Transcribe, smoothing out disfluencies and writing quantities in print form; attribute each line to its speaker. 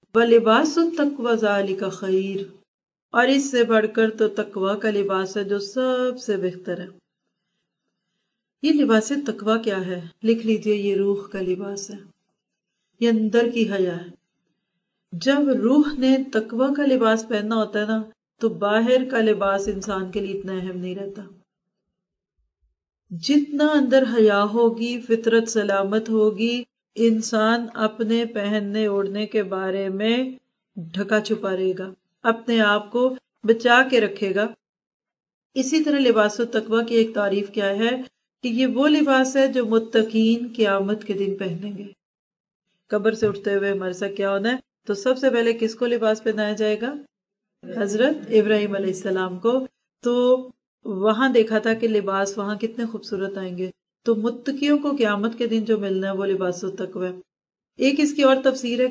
Speaker 1: وَلِبَاسُ التَّقْوَى ذَلِكَ خَيْرٌ، اور اس سے بڑھ کر تو تقوی کا لباس ہے جو سب سے بہتر ہے۔ یہ لباس تقوی کیا ہے؟ لکھ لیجئے، یہ روح کا لباس ہے، یہ اندر کی حیا ہے۔ جب روح نے تقوی کا لباس پہننا ہوتا ہے نا، تو باہر کا لباس انسان کے لیے اتنا اہم نہیں رہتا۔ جتنا اندر حیا ہوگی، فطرت سلامت ہوگی، انسان اپنے پہننے اوڑھنے کے بارے میں ڈھکا چھپا رہے گا، اپنے آپ کو بچا کے رکھے گا۔ اسی طرح لباس التقوی کی ایک تعریف کیا ہے کہ یہ وہ لباس ہے جو متقین قیامت کے دن پہنیں گے۔ قبر سے اٹھتے ہوئے ہمارے ساتھ کیا ہونا ہے؟ تو سب سے پہلے کس کو لباس پہنایا جائے گا؟ حضرت ابراہیم علیہ السلام کو۔ تو وہاں دیکھا تھا کہ لباس وہاں کتنے خوبصورت آئیں گے۔ تو متقیوں کو قیامت کے دن جو ملنا ہے وہ لباس التقوی ہے۔ ایک اس کی اور تفسیر ہے